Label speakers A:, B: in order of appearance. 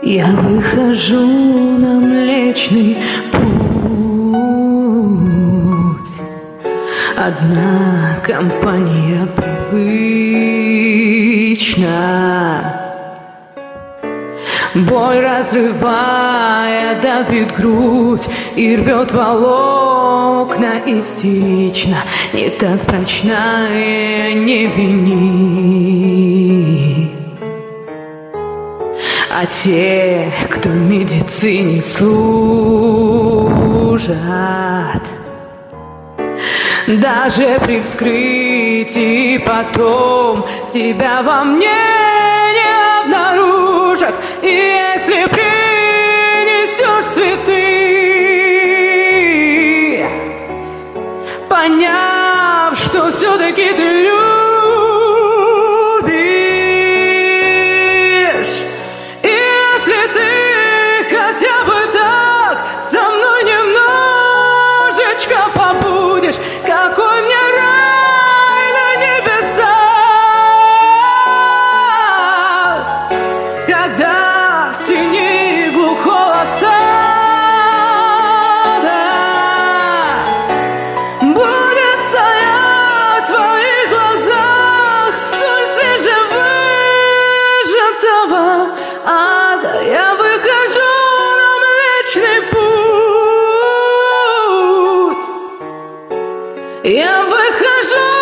A: Я выхожу на Млечный Путь. Одна компания привычна. Боль, разрывая, давит грудь и рвет волокна истерично. Не так прочна, не вини. А те, кто медицине служат, даже при вскрытии потом тебя во мне не обнаружат. И если принесешь цветы, поняв, что все-таки ты любишь, и если ты хотя бы так со мной немножечко побудешь, какой мне рай на небесах, когда в тени глухого сада будет стоять в твоих глазах соль свежевыжатого ада. Я выхожу на Млечный Путь. Я выхожу